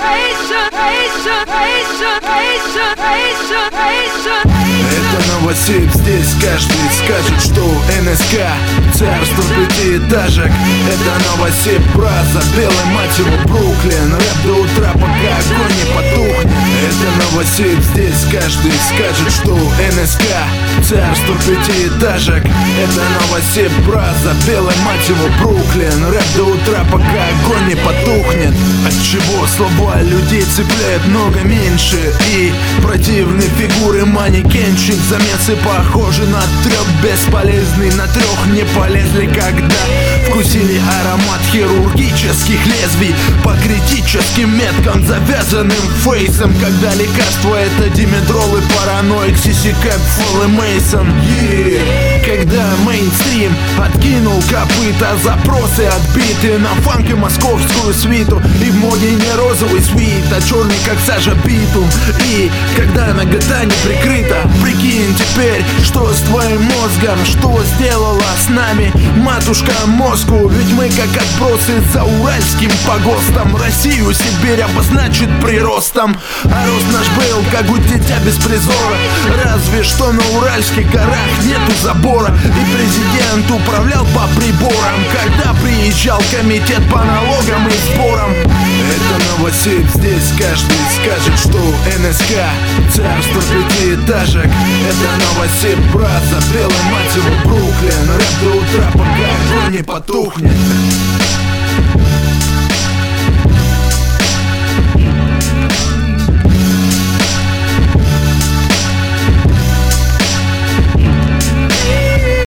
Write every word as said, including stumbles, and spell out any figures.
Это Новосиб, здесь каждый скажет, что эн эс ка царство пятиэтажек. Это Новосиб, браза, белый мать его Бруклин. Рэп до утра, пока огонь не потухнет. Это Новосиб, здесь каждый скажет, что эн эс ка царство пятиэтажек. Это Новосиб, браза, белый мать его Бруклин. Рэп до утра, пока огонь не потухнет. Отчего слова людей цепляют много меньше, и противные фигуры манекенщик. Замесы похожи на трех, бесполезный на трех не полезли, когда вкусили аромат хирургических лезвий по критическим меткам, завязанным фейсом. Когда лекарство это димедрол и параноик, Сиси Кэп, Фолл и Мейсон. Yeah. Когда мейнстрим откинул копыта, запросы отбиты на фанк и московскую свиту. И в моде не розовый свит, а черный как сажа битум. И когда нагота не прикрыта, прикинь теперь, что с твоим мозгом, что сделала с нами матушка мозгу. Ведь мы как отбросы за уральским погостом. Россию Сибирь обозначит приростом. А рост наш был, как у дитя без призора. Разве что на уральских горах нету забора. И президент управлял по приборам, когда приезжал комитет по налогам и сборам. Это Новосиб, здесь каждый скажет, что эн эс ка царство пятиэтажек. Это Новосиб, браза, белый мать его Бруклин. Рэп до утра, пока огонь не потухнет.